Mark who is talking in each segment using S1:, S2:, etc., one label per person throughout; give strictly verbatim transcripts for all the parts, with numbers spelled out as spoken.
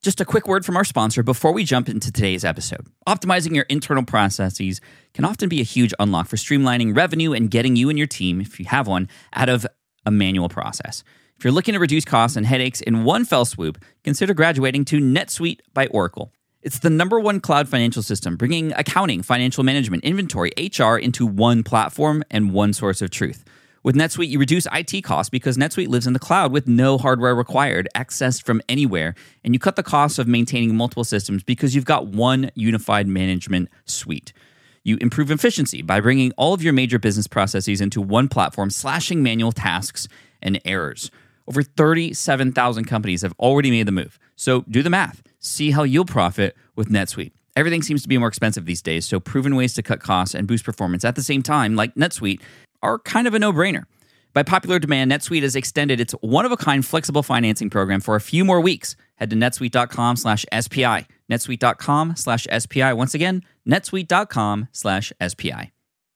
S1: Just a quick word from our sponsor before we jump into today's episode. Optimizing your internal processes can often be a huge unlock for streamlining revenue and getting you and your team, if you have one, out of a manual process. If you're looking to reduce costs and headaches in one fell swoop, consider graduating to NetSuite by Oracle. It's the number one cloud financial system, bringing accounting, financial management, inventory, H R into one platform and one source of truth. With NetSuite, you reduce I T costs because NetSuite lives in the cloud with no hardware required, accessed from anywhere, and you cut the cost of maintaining multiple systems because you've got one unified management suite. You improve efficiency by bringing all of your major business processes into one platform, slashing manual tasks and errors. Over thirty-seven thousand companies have already made the move. So do the math. See how you'll profit with NetSuite. Everything seems to be more expensive these days, so proven ways to cut costs and boost performance at the same time, like NetSuite, are kind of a no-brainer. By popular demand, NetSuite has extended its one-of-a-kind flexible financing program for a few more weeks. Head to netsuite.com slash SPI. netsuite.com slash SPI. Once again, netsuite.com slash SPI.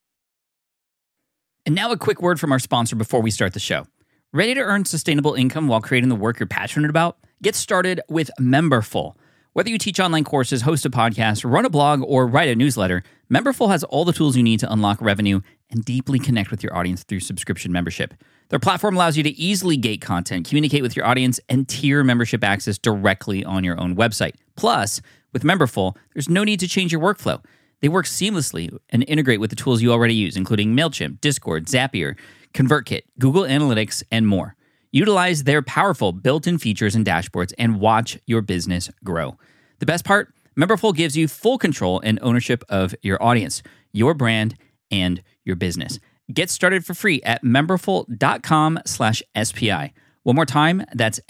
S1: And now a quick word from our sponsor before we start the show. Ready to earn sustainable income while creating the work you're passionate about? Get started with Memberful. Whether you teach online courses, host a podcast, run a blog, or write a newsletter, Memberful has all the tools you need to unlock revenue and deeply connect with your audience through subscription membership. Their platform allows you to easily gate content, communicate with your audience, and tier membership access directly on your own website. Plus, with Memberful, there's no need to change your workflow. They work seamlessly and integrate with the tools you already use, including MailChimp, Discord, Zapier, ConvertKit, Google Analytics, and more. Utilize their powerful built-in features and dashboards and watch your business grow. The best part? Memberful gives you full control and ownership of your audience, your brand, and your business. Get started for free at memberful.com slash SPI. One more time, that's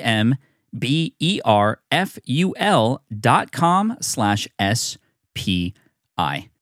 S1: M-E-M-B-E-R-F-U-L dot com slash S-P-I.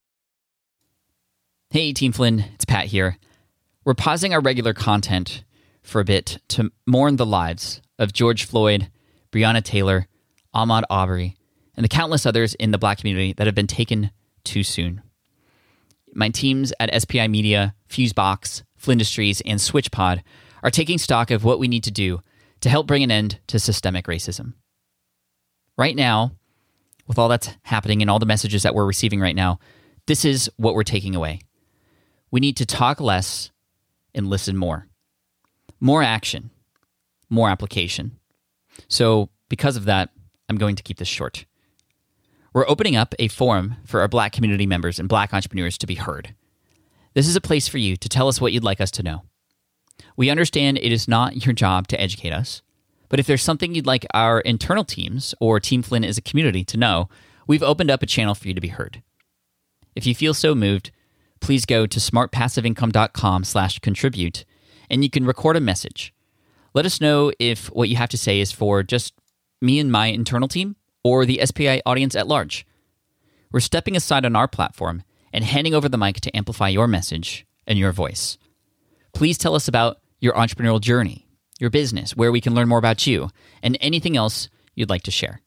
S1: Hey, Team Flynn, it's Pat here. We're pausing our regular content for a bit to mourn the lives of George Floyd, Breonna Taylor, Ahmaud Arbery, and the countless others in the Black community that have been taken too soon. My teams at S P I Media, Fusebox, Flindustries, and SwitchPod are taking stock of what we need to do to help bring an end to systemic racism. Right now, with all that's happening and all the messages that we're receiving right now, this is what we're taking away. We need to talk less and listen more. More action, more application. So because of that, I'm going to keep this short. We're opening up a forum for our Black community members and Black entrepreneurs to be heard. This is a place for you to tell us what you'd like us to know. We understand it is not your job to educate us, but if there's something you'd like our internal teams or Team Flynn as a community to know, we've opened up a channel for you to be heard. If you feel so moved, please go to smartpassiveincome.com slash contribute and you can record a message. Let us know if what you have to say is for just me and my internal team or the S P I audience at large. We're stepping aside on our platform and handing over the mic to amplify your message and your voice. Please tell us about your entrepreneurial journey, your business, where we can learn more about you, and anything else you'd like to share.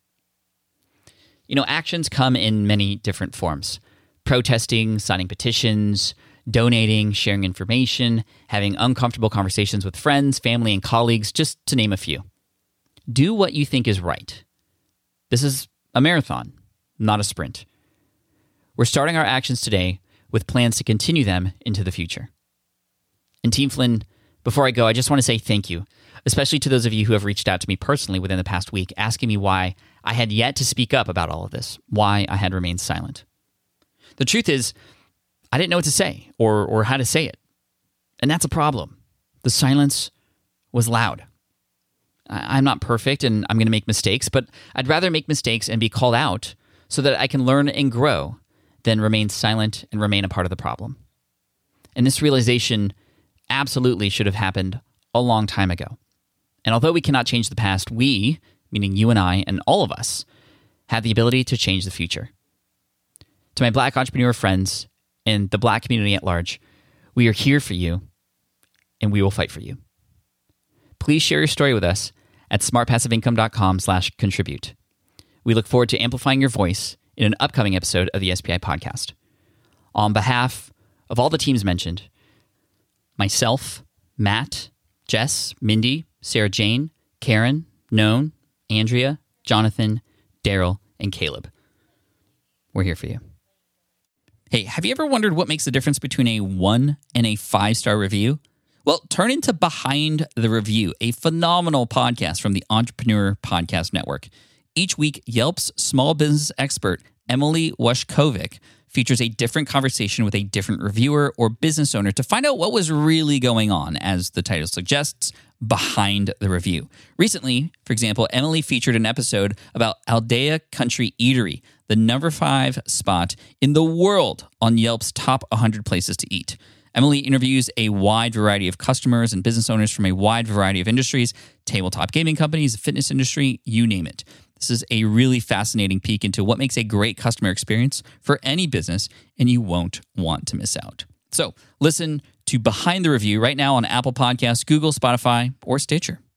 S1: You know, actions come in many different forms. Protesting, signing petitions, donating, sharing information, having uncomfortable conversations with friends, family, and colleagues, just to name a few. Do what you think is right. This is a marathon, not a sprint. We're starting our actions today with plans to continue them into the future. And Team Flynn, before I go, I just want to say thank you, especially to those of you who have reached out to me personally within the past week, asking me why I had yet to speak up about all of this, why I had remained silent. The truth is, I didn't know what to say or or how to say it. And that's a problem. The silence was loud. I, I'm not perfect and I'm going to make mistakes, but I'd rather make mistakes and be called out so that I can learn and grow than remain silent and remain a part of the problem. And this realization absolutely should have happened a long time ago. And although we cannot change the past, we, meaning you and I and all of us, have the ability to change the future. To my Black entrepreneur friends and the Black community at large, we are here for you, and we will fight for you. Please share your story with us at smartpassiveincome.com slash contribute. We look forward to amplifying your voice in an upcoming episode of the S P I podcast. On behalf of all the teams mentioned, myself, Matt, Jess, Mindy, Sarah Jane, Karen, Noan, Andrea, Jonathan, Daryl, and Caleb. We're here for you. Hey, have you ever wondered what makes the difference between a one and a five-star review? Well, turn into Behind the Review, a phenomenal podcast from the Entrepreneur Podcast Network. Each week, Yelp's small business expert, Emily Washkovic, features a different conversation with a different reviewer or business owner to find out what was really going on, as the title suggests, behind the review. Recently, for example, Emily featured an episode about Aldea Country Eatery, the number five spot in the world on Yelp's top one hundred places to eat. Emily interviews a wide variety of customers and business owners from a wide variety of industries, tabletop gaming companies, the fitness industry, you name it. This is a really fascinating peek into what makes a great customer experience for any business, and you won't want to miss out. So listen to Behind the Review right now on Apple Podcasts, Google, Spotify, or Stitcher.